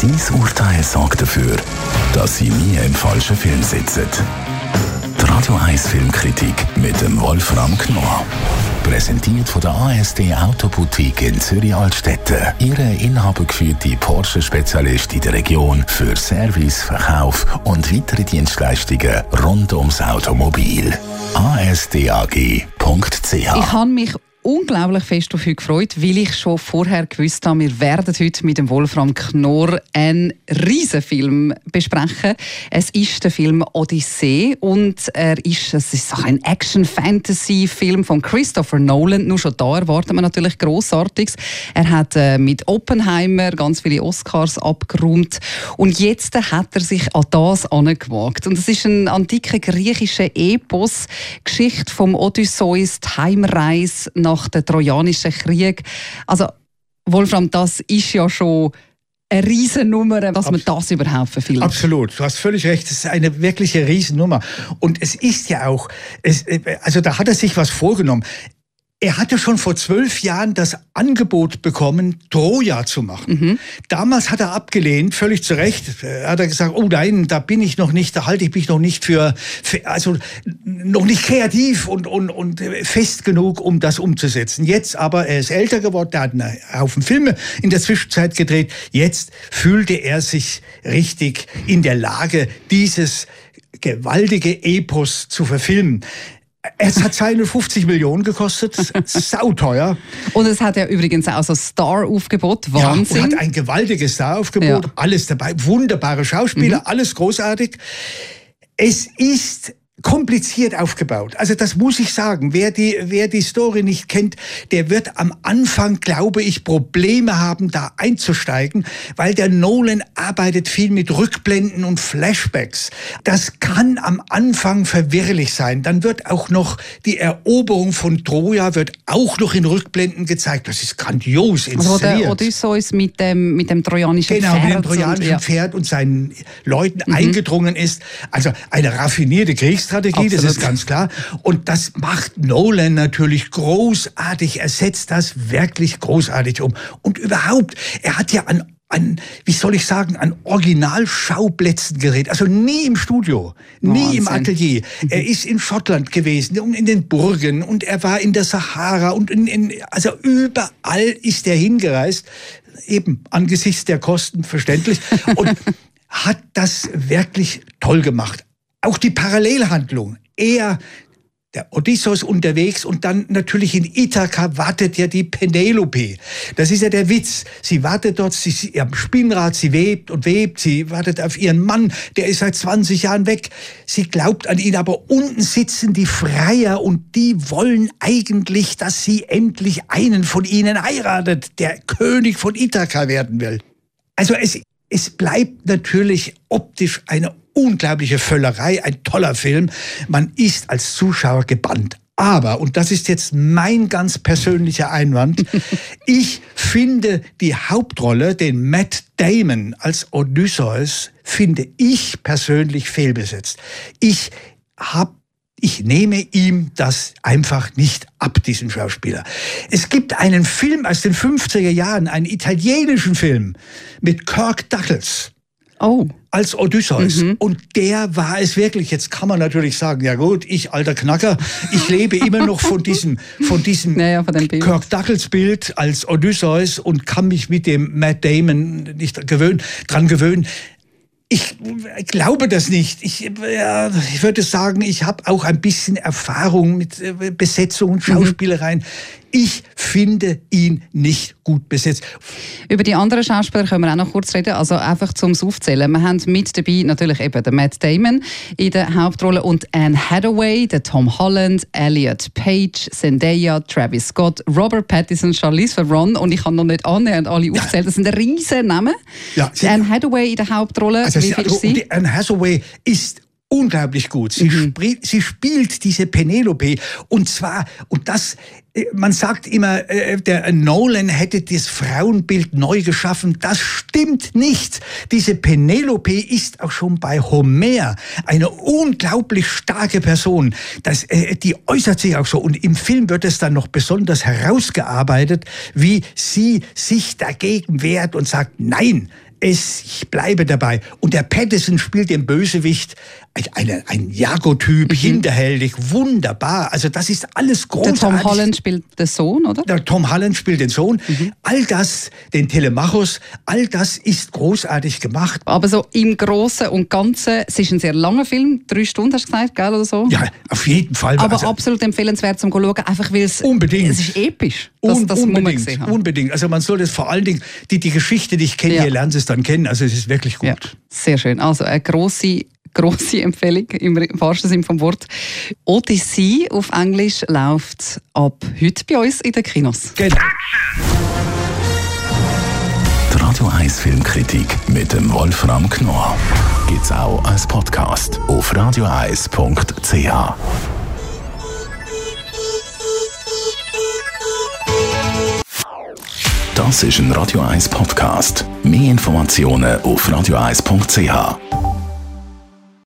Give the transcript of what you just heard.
Sein Urteil sorgt dafür, dass Sie nie im falschen Film sitzen. Die Radio 1 Filmkritik mit dem Wolfram Knorr. Präsentiert von der ASD Autoboutique in Zürich-Altstetten. Ihre inhabergeführte Porsche-Spezialist in der Region für Service, Verkauf und weitere Dienstleistungen rund ums Automobil. asdag.ch. Ich habe mich unglaublich fest auf heute gefreut, weil ich schon vorher gewusst habe, wir werden heute mit dem Wolfram Knorr einen Riesenfilm besprechen. Es ist der Film Odyssee und es ist ein Action-Fantasy-Film von Christopher Nolan. Nur schon da erwartet man natürlich Grossartiges. Er hat mit Oppenheimer ganz viele Oscars abgeräumt und jetzt hat er sich an das angewagt. Und es ist ein antiker griechischer Epos, Geschichte vom Odysseus, die Heimreise nach dem Trojanischen Krieg. Also, Wolfram, das ist ja schon eine Riesennummer, dass man das überhaupt verfilmt. Absolut, du hast völlig recht, es ist eine wirkliche Riesennummer. Und es ist ja auch, also da hat er sich was vorgenommen. Er hatte schon vor 12 Jahren das Angebot bekommen, Troja zu machen. Mhm. Damals hat er abgelehnt, völlig zu Recht. Er hat gesagt, oh nein, da bin ich noch nicht, da halte ich mich noch nicht für also noch nicht kreativ und fest genug, um das umzusetzen. Jetzt aber, er ist älter geworden, er hat einen Haufen Filme in der Zwischenzeit gedreht. Jetzt fühlte er sich richtig in der Lage, dieses gewaltige Epos zu verfilmen. Es hat 250 Millionen gekostet, sauteuer. Und es hat ja übrigens auch so Star-Aufgebot, Wahnsinn. Ja, und hat ein gewaltiges Star-Aufgebot, alles dabei, wunderbare Schauspieler, alles großartig. Es ist kompliziert aufgebaut. Also das muss ich sagen. Wer die Story nicht kennt, der wird am Anfang, glaube ich, Probleme haben, da einzusteigen, weil der Nolan arbeitet viel mit Rückblenden und Flashbacks. Das kann am Anfang verwirrlich sein. Dann wird auch noch die Eroberung von Troja wird auch noch in Rückblenden gezeigt. Das ist grandios inszeniert. Also der Odysseus mit dem trojanischen Pferd. Genau, mit dem trojanischen Pferd und seinen Leuten eingedrungen ist. Also eine raffinierte Kriegsstrategie, absolut. Das ist ganz klar. Und das macht Nolan natürlich großartig. Er setzt das wirklich großartig um. Und überhaupt, er hat ja an Originalschauplätzen gedreht. Also nie im Studio, nie im Atelier. Er ist in Schottland gewesen und in den Burgen und er war in der Sahara und also überall ist er hingereist. Eben angesichts der Kosten verständlich. Und hat das wirklich toll gemacht. Auch die Parallelhandlung. Der Odysseus unterwegs und dann natürlich in Ithaka wartet ja die Penelope. Das ist ja der Witz. Sie wartet dort, sie am Spinnrad, sie webt und webt, sie wartet auf ihren Mann, der ist seit 20 Jahren weg. Sie glaubt an ihn, aber unten sitzen die Freier und die wollen eigentlich, dass sie endlich einen von ihnen heiratet, der König von Ithaka werden will. Also es bleibt natürlich optisch eine unglaubliche Völlerei, ein toller Film. Man ist als Zuschauer gebannt. Aber, und das ist jetzt mein ganz persönlicher Einwand, ich finde die Hauptrolle, den Matt Damon als Odysseus, finde ich persönlich fehlbesetzt. Ich nehme ihm das einfach nicht ab, diesem Schauspieler. Es gibt einen Film aus den 50er Jahren, einen italienischen Film mit Kirk Douglas. Oh. Als Odysseus. Und der war es wirklich. Jetzt kann man natürlich sagen, ja gut, ich alter Knacker, ich lebe immer noch von diesem Kirk Douglas Bild als Odysseus und kann mich mit dem Matt Damon nicht dran gewöhnen. Ich glaube das nicht. Ich würde sagen, ich habe auch ein bisschen Erfahrung mit Besetzung und Schauspielereien. Ich finde ihn nicht gut besetzt. Über die anderen Schauspieler können wir auch noch kurz reden. Also einfach zum Aufzählen. Wir haben mit dabei natürlich eben den Matt Damon in der Hauptrolle und Anne Hathaway, der Tom Holland, Elliot Page, Zendaya, Travis Scott, Robert Pattinson, Charlize Theron und ich habe noch nicht annähernd alle aufgezählt. Das sind riesen Namen. Ja, Anne Hathaway in der Hauptrolle. Also wie viel ist sie? Anne Hathaway ist unglaublich gut. Sie spielt diese Penelope und zwar, und das, man sagt immer, der Nolan hätte das Frauenbild neu geschaffen. Das stimmt nicht. Diese Penelope ist auch schon bei Homer eine unglaublich starke Person. Die äußert sich auch so. Und im Film wird es dann noch besonders herausgearbeitet, wie sie sich dagegen wehrt und sagt, nein, Ich bleibe dabei. Und der Pattinson spielt den Bösewicht, ein Jago-Typ, hinterhältig, wunderbar. Also das ist alles großartig. Der Tom Holland spielt den Sohn, oder? Der Tom Holland spielt den Sohn. All das, den Telemachus, all das ist großartig gemacht. Aber so im Großen und Ganzen, es ist ein sehr langer Film, 3 Stunden hast du gesagt, gell, oder so? Ja, auf jeden Fall. Aber absolut empfehlenswert zum Schauen, einfach weil es ist episch. Das Unbedingt. Also man soll das vor allen Dingen, die Geschichte, die ich kenne, ihr lernt es dann kennen. Also es ist wirklich gut. Ja, sehr schön. Also eine grosse Empfehlung im wahrsten Sinne vom Wort. Odyssey auf Englisch läuft ab heute bei uns in den Kinos. Genau. Die Radio 1 Filmkritik mit dem Wolfram Knorr gibt's auch als Podcast auf radio1.ch. Das ist ein Radio 1 Podcast. Mehr Informationen auf radio1.ch.